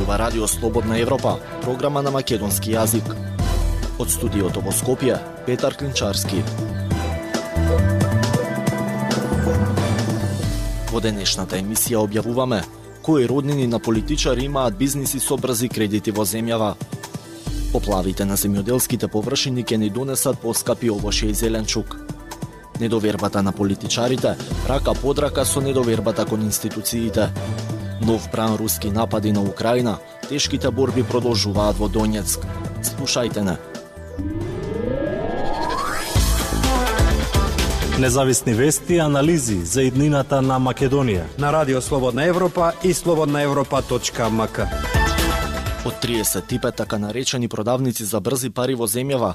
зборува Радио Слободна Европа, програма на македонски јазик. Од студиото во Скопје, Петар Клинчарски. Во денешната емисија објавуваме кои роднини на политичари имаат бизниси со брзи кредити во земјава. Поплавите на земјоделските површини ќе ни донесат поскапи овоше и зеленчук. Недовербата на политичарите рака под рака со недовербата кон институциите. Нов бран руски напади на Украина, тешките борби продолжуваат во Донецк. Слушајте не. Независни вести и анализи за иднината на Македонија на Радио Слободна Европа и slobodnaevropa.mk. Од 35 така наречени продавници за брзи пари во земјава,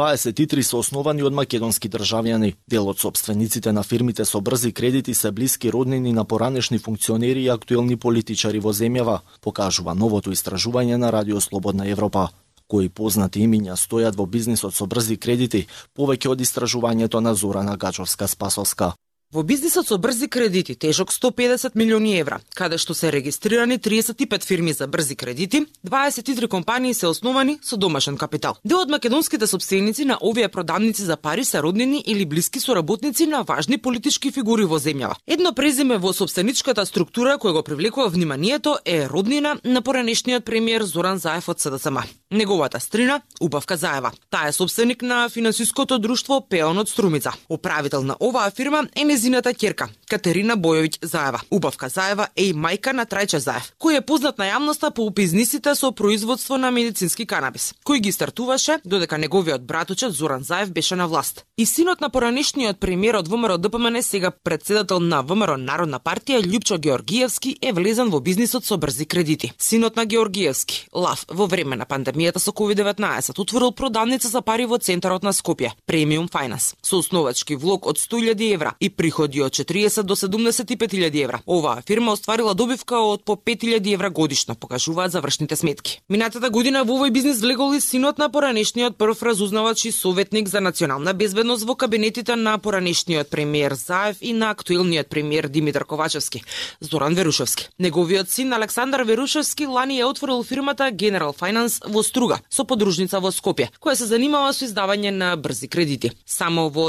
23 се основани од македонски државјани. Дел од сопствениците на фирмите со брзи кредити се блиски роднини на поранешни функционери и актуелни политичари во земјава, покажува новото истражување на Радио Слободна Европа. Кои познати имиња стојат во бизнисот со брзи кредити, повеќе од истражувањето на Зорана Гачовска-Спасовска. Во бизнисот со брзи кредити, тежок 150 милиони евра, каде што се регистрирани 35 фирми за брзи кредити, 23 компании се основани со домашен капитал. Дел од македонските сопственици на овие продавници за пари се роднини или блиски соработници на важни политички фигури во земјава. Едно презиме во сопственичката структура кој го привлекува вниманието е роднина на поранешниот премиер Зоран Заев од СДСМ. Неговата стрина, Убавка Заева. Таа е сопственик на финансиското друштво Пеон од Струмица. Управител на оваа фирма е незината ќерка, Катерина Бојовиќ Заева. Убавка Заева е и мајка на Трајче Заев, кој е познат на јавноста по бизнисите со производство на медицински канабис, кој ги стартуваше додека неговиот братуче Зоран Заев беше на власт. И синот на поранешниот премиер од ВМРО ДПМН, сега председател на ВМРО Народна партија, Љупчо Георгиевски, е влезен во бизнисот со брзи кредити. Синот на Георгиевски, Лав, во време на пандемијата со COVID-19, отворил продавница за пари во центарот на Скопје, Премиум Фајнанс, со основачки влог од 100.000 евра и приходи од 40 до 75.000 евра. Оваа фирма остварила добивка од по 5.000 евра годишно, покажуваат завршните сметки. Минатата година во овој бизнис влегол и синот на поранешниот прв разузнавач и советник за национална безбедност во кабинетите на поранешниот премиер Заев и на актуелниот премиер Димитар Ковачевски, Зоран Верушевски. Неговиот син Александар Верушевски лани е отворил фирмата Генерал Фајнанс во Струга, со подружница во Скопје, која се занимава со издавање на брзи кредити. Само во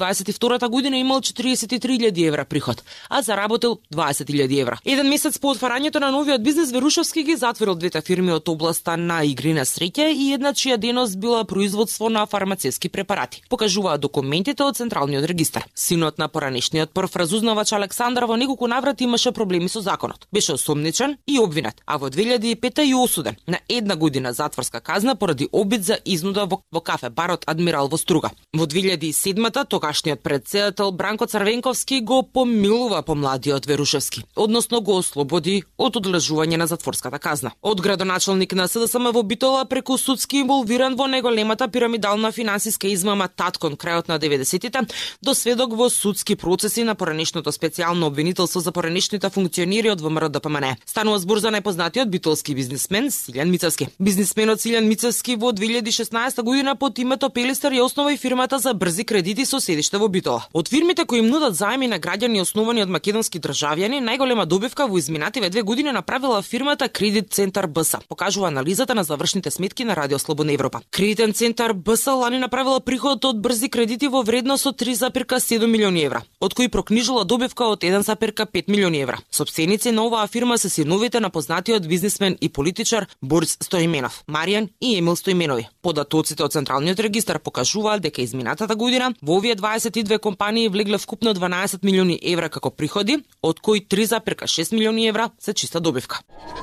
2022 година имал 43.000 евра приход, а заработил 20.000 евра. Еден месец по отварањето на новиот бизнис, Верушевски ги затворил двете фирми од областа на игри на среќа и една чија дејност била производство на фармацевски препарати, покажуваат документите од Централниот регистар. Синот на поранешниот прв разузнавач Александар во неколку наврати имаше проблеми со законот. Беше осомничен и обвинет, а во 2005 и осуден на една година затворска казна поради обид за изнуда во кафе барот Адмирал во Струга. Во 2007 тогашниот председател Бранко Црвенковски го помилува помладиот Верушевски, односно го ослободи од одлежување на затворската казна. Од градоначалник на СДСМ во Битола преку судски инволвиран во најголемата пирамидална финансиска измама Таткон крајот на 90-тите, до сведок во судски процеси на поранешното специјално обвинителство за поранешните функционери од ВМРО ДПМН. Станува збор за најпознатиот битолски бизнисмен Силјан Мицевски. Бизнисменот Силјан Мицевски во 2016 година под името Пелистер ја основа и фирмата за брзи кредити со седиште во Битола. Од фирмите кои им нудат заеми на граѓани основани од македонски државјани, најголема добивка во изминативе 2 години направила фирмата Кредит Центар БС, покажува анализата на завршните сметки на Радио Слободна Европа. Кредитен центар БС лани направила приход од брзи кредити во вредност од 3,7 милиони евра, од кои прокнижила добивка од 1,5 милиони евра. Сопственици на оваа фирма се синовите на познатиот бизнисмен и политичар Борис Стоименов, Маријан и Емил Стоименови. Податоците од Централниот регистар покажуваат дека изминатата година во овие 22 компании влегле вкупно 12 милиони евра како приходи, од кои 3,6 милиони евра се чиста добивка.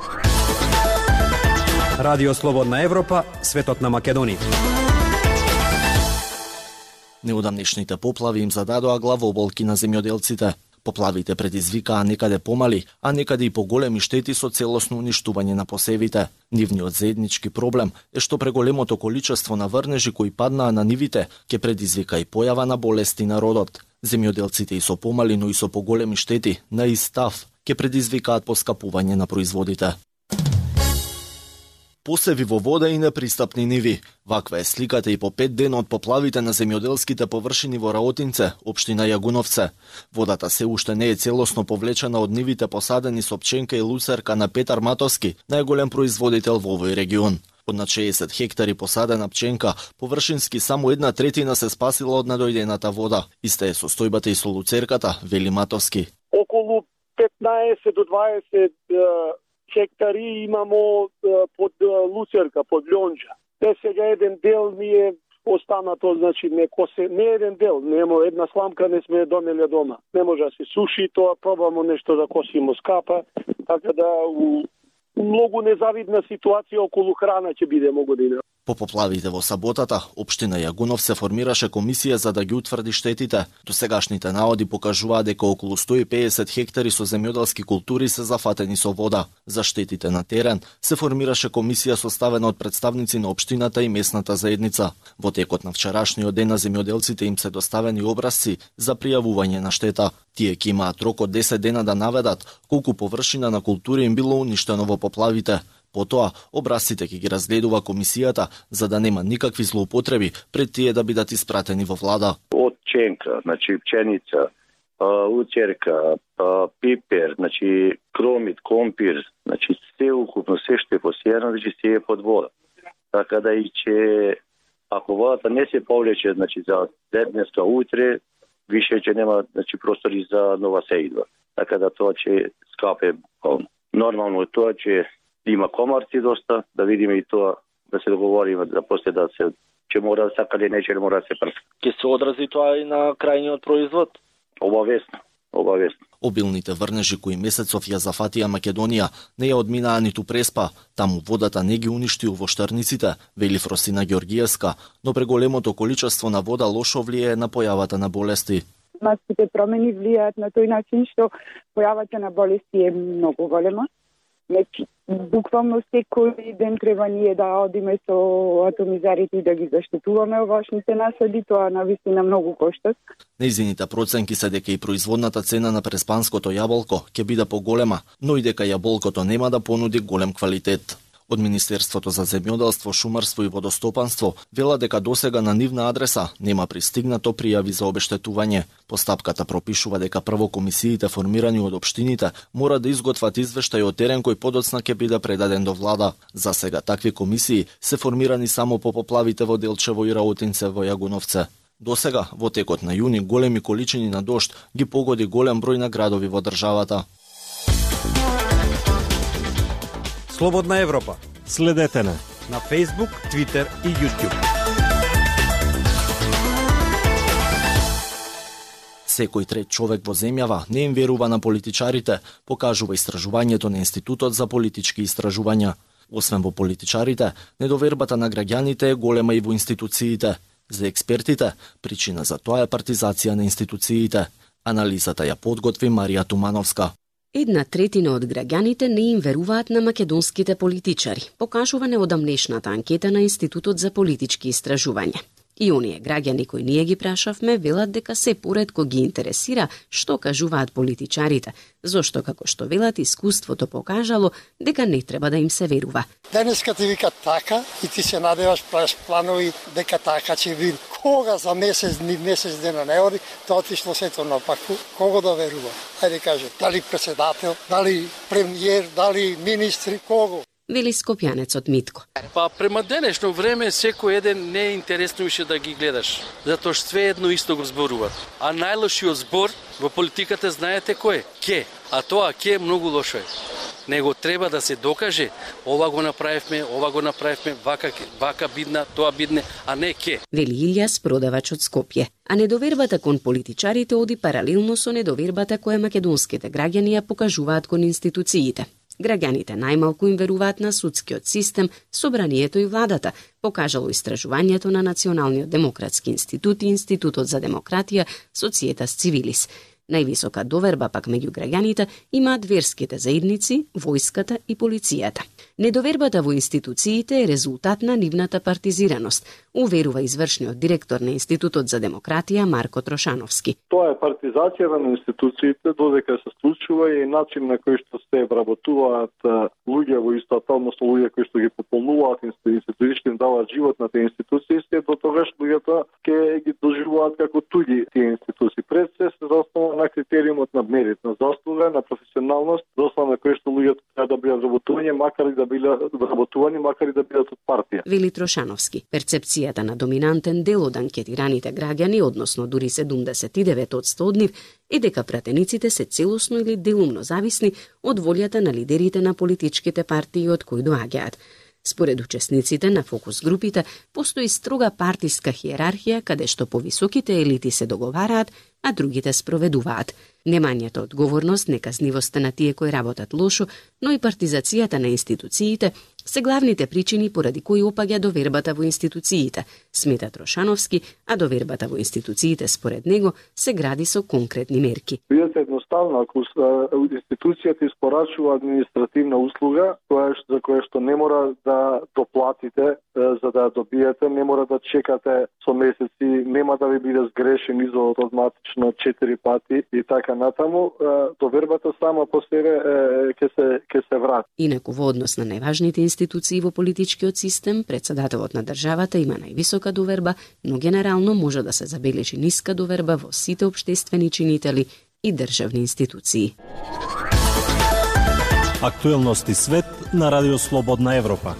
Радио Слободна Европа, светот на Македонија. Неодамнешните поплави им зададоа главоболки на земјоделците. Поплавите предизвикаа некаде помали, а некаде и поголеми штети со целосно уништување на посевите. Нивниот заеднички проблем е што преголемото количество на врнежи кои паднаа на нивите ќе предизвика и појава на болести на родот. Земјоделците и со помали, но и со поголеми штети на истав ќе предизвикаат поскапување на производите. Посеви во вода и непристапни ниви. Ваква е сликата и по 5 дена од поплавите на земјоделските површини во Раотинце, општина Јагуновце. Водата се уште не е целосно повлечена од нивите посадени со пченка и луцерка на Петар Матовски, најголем производител во овој регион. Од на 60 хектари посадена пченка, површински само 1/3 се спасила од надојдената вода. Иста е состојбата и со луцерката, вели Матовски. Околу 15 до 20 хектари имамо под луцерка, под лјонџа. Те сега еден дел ми е останато, значи не еден дел, нема една сламка не сме донеле дома. Не може да се суши тоа, пробамо нешто да косимо скапа, така да многу незавидна ситуација околу храна ќе биде многу година. По поплавите во саботата, општина Јагунов се формираше комисија за да ги утврди штетите. Досегашните наоди покажуваа дека околу 150 хектари со земјоделски култури се зафатени со вода. За штетите на терен се формираше комисија составена од представници на општината и местната заедница. Во текот на вчерашниот ден на земјоделците им се доставени образци за пријавување на штета. Тие ќе имаат рок од 10 дена да наведат колку површина на култури им било уништено во поплавите. Потоа, образците ќе ги разгледува комисијата за да нема никакви злоупотреби пред тие да бидат испратени во влада. Од пченка, значи пченица, луцерка, пипер, значи кромит, компир, значи се укупно, се што е посејано, значи се е под вода. Така да и че ако водата не се повлече, значи за денеска утре, више ќе нема, значи простори за нова сеидба. Така да тоа ќе скапе. Нормално е тоа че има комарци доста, да видиме и тоа, да се договориме, да после да се, че мора да сакале не, че мора да се прска. Ке се одрази тоа и на крајниот производ? Обавесно. Обилните врнежи кои месецов ја зафатија Македонија не ја одминаа ниту преспа, таму водата не ги уништиу во штарниците, вели Фросина Ѓоргиевска, но преголемото количество на вода лошо влијае на појавата на болести. Климатските промени влијаат на тој начин што појавата на болести е многу голема. Буквално секој ден треба ние да одиме со атомизарите и да ги заштитуваме овошните насади, тоа навистина многу кошта. Нејзините проценки се дека и производната цена на преспанското јаболко ќе биде поголема, но и дека јаболкото нема да понуди голем квалитет. Од Министерството за земјоделство, шумарство и водостопанство вела дека досега на нивна адреса нема пристигнато пријави за обештетување. Постапката пропишува дека прво комисиите формирани од општините мора да изготват извештај од терен кој подоцна ќе биде предаден до влада. За сега такви комисии се формирани само по поплавите во Делчево и Раотинце во Јагуновце. Досега, во текот на јуни, големи количини на дожд ги погоди голем број на градови во државата. Слободна Европа. Следете на Facebook, Twitter и YouTube. Секој трет човек во земјава не им верува на политичарите, покажува истражувањето на Институтот за политички истражувања. Освен во политичарите, недовербата на граѓаните е голема и во институциите. За експертите, причина за тоа е партизација на институциите. Анализата ја подготви Марија Тумановска. 1/3 од граѓаните не им веруваат на македонските политичари, покажува неодамнешната анкета на Институтот за политички истражувања. И оние граѓани кои ние ги прашавме велат дека се поретко ги интересира што кажуваат политичарите, зошто како што велат искуството покажало дека не треба да им се верува. Денеска ти вика така и ти се надеваш, правиш планови дека така ќе биде. Кога за месец дена не оди, тоа отишло сето напаку, кого да верува? Ајде каже, дали председател, дали премиер, дали министри, кого? Вели скопјанецот Митко. Па према денешно време секој еден не е интересно више да ги гледаш, затоа што све едно исто го зборуваат. А најлошиот збор во политиката знаете кој е? Ке. А тоа ке многу лошо е. Него треба да се докаже, ова го направивме, вака бидна, тоа бидне, а не ке. Вели Илјас, продавач од Скопје. А недовербата кон политичарите оди паралелно со недовербата која македонските граѓани ја покажуваат кон институциите. Граѓаните најмалку им веруваат на судскиот систем, собранието и владата, покажало истражувањето на Националниот демократски институт и Институтот за демократија Societas Civilis. Највисока доверба пак меѓу граѓаните имаат верските заедници, војската и полицијата. Недовербата во институциите е резултат на нивната партизираност, уверува извршниот директор на Институтот за демократија Марко Трошановски. Тоа е партизацијата на институциите, додека се случува и начин на кој што се вработуваат луѓе во истата, односно луѓе кои што ги пополнуваат институциите, им даваат живот на тие институции, се до тогаш луѓето ќе ги доживуваат како туѓи тие институции. Пред се заснова на критериумот на мерит, на заслуга, на професионалност, дослова на кој што луѓето треба да бидат работувани, макар и да бидат од партија. Вели Трошановски, перцепцијата на доминантен дел од анкетираните граѓани, односно дури 79% од нив, е дека пратениците се целосно или делумно зависни од волјата на лидерите на политичките партии од кои доаѓаат. Според учесниците на фокус групите, постои строга партиска хиерархија каде што повисоките елити се договараат, а другите спроведуваат. Немањето одговорност, неказнивоста на тие кои работат лошо, но и партизацијата на институциите се главните причини поради кои опаѓа довербата во институциите, смета Трошановски, а довербата во институциите според него се гради со конкретни мерки. Видете, едноставно, ако институцијата испорачува административна услуга, за која што не мора да доплатите за да ја добиете, не мора да чекате со месеци, нема да ви биде сгрешен изводот автоматично 4 пати и така натаму, довербата сама по себе ќе се врати. Инаку во однос на најважните институции во политичкиот систем, претседателот на државата има највисока доверба, но генерално може да се забележи ниска доверба во сите општествени чинители и државни институции. Актуелности свет на Радио Слободна Европа.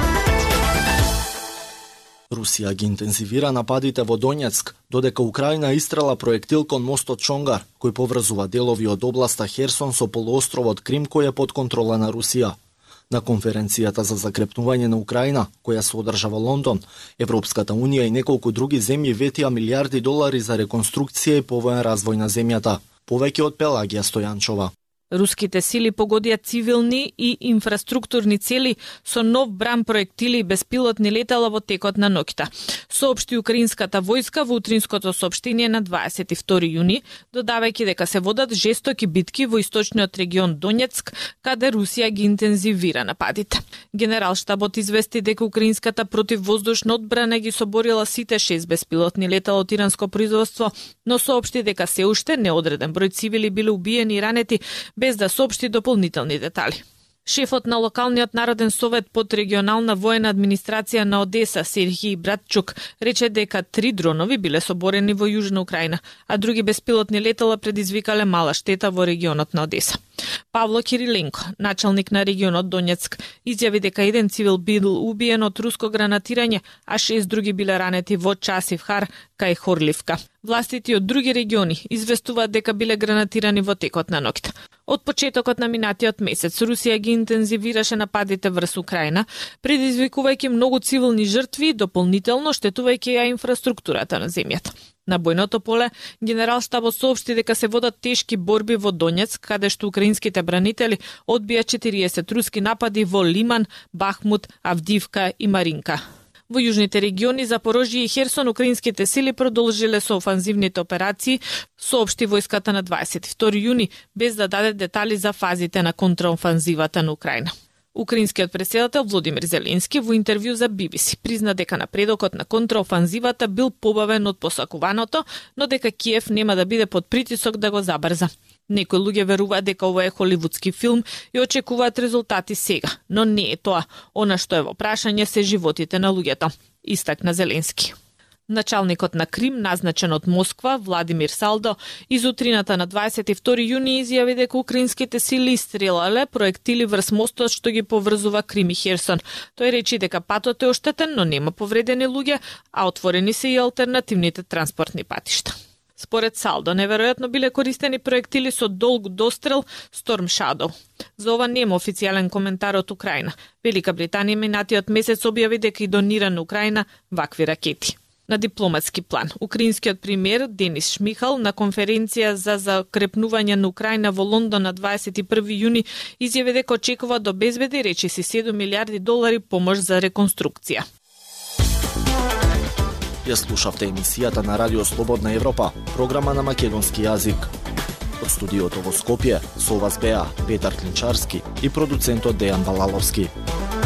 Русија ги интензивира нападите во Донецк, додека Украина истрела проектил кон мостот Чонгар, кој поврзува делови од областа Херсон со полуостровот Крим, кој е под контрола на Русија. На конференцијата за закрепнување на Украина, која се одржа во Лондон, Европската Унија и неколку други земји ветија милиарди долари за реконструкција и повоен развој на земјата. Повеќе од Пелагија Стојанчова. Руските сили погодија цивилни и инфраструктурни цели со нов бран проектили и беспилотни летала во текот на ноќта, соопшти украинската војска во утринското соопштение на 22 јуни, додавајќи дека се водат жестоки битки во источниот регион Донецк, каде Русија ги интензивира нападите. Генералштабот извести дека украинската противвоздушна одбрана ги соборила сите 6 беспилотни летала од иранско производство, но соопшти дека се уште неодреден број цивили биле убиени и ранети, без да соопшти дополнителни детали. Шефот на локалниот народен совет под регионална воена администрација на Одеса Сергеј Братчук рече дека 3 дронови биле соборени во Јужна Украина, а други беспилотни летала предизвикале мала штета во регионот на Одеса. Павло Кириленко, началник на регионот Донецк, изјави дека еден цивил бил убиен од руско гранатирање, а 6 други биле ранети во Часивхар кај Хорливка. Властите од други региони известуваат дека биле гранатирани во текот на ноќта. Од почетокот на минатиот месец Русија ги интензивираше нападите врз Украина, предизвикувајќи многу цивилни жртви, дополнително штетувајќи ја инфраструктурата на земјата. На бојното поле, Генералштабот соопшти дека се водат тешки борби во Донецк, каде што украинските бранители одбија 40 руски напади во Лиман, Бахмут, Авдивка и Маринка. Во јужните региони Запорожје и Херсон украинските сили продолжиле со офанзивните операции, соопшти војската на 22 јуни, без да даде детали за фазите на контраофанзивата на Украина. Украинскиот претседател Володимир Зеленски во интервју за BBC призна дека напредокот на контраофанзивата бил побавен од посакуваното, но дека Киев нема да биде под притисок да го забрза. Некои луѓе веруваат дека ова е холивудски филм и очекуваат резултати сега, но не е тоа. Она што е во прашање се животите на луѓето, истакна Зеленски. Началникот на Крим, назначен од Москва, Владимир Салдо, изутрината на 22 јуни изјави дека украинските сили истрелале проектили врз мостот што ги поврзува Крим и Херсон. Тој рече дека патот е оштетен, но нема повредени луѓе, а отворени се и алтернативните транспортни патишта. Според Салдо, неверојатно биле користени проектили со долг дострел Storm Shadow. За ова нема официјален коментар од Украина. Велика Британија минатиот месец објави дека и донира на Украина вакви ракети. На дипломатски план, украинскиот премиер Денис Шмихал на конференција за закрепнување на Украина во Лондон на 21 јуни изјави дека очекува да обезбеди речиси 7 милиарди долари помош за реконструкција. Ја слушавте емисијата на Радио Слободна Европа, програма на македонски јазик. Од студиото во Скопје, со вас беа Петар Клинчарски и продуцентот Дејан Балаловски.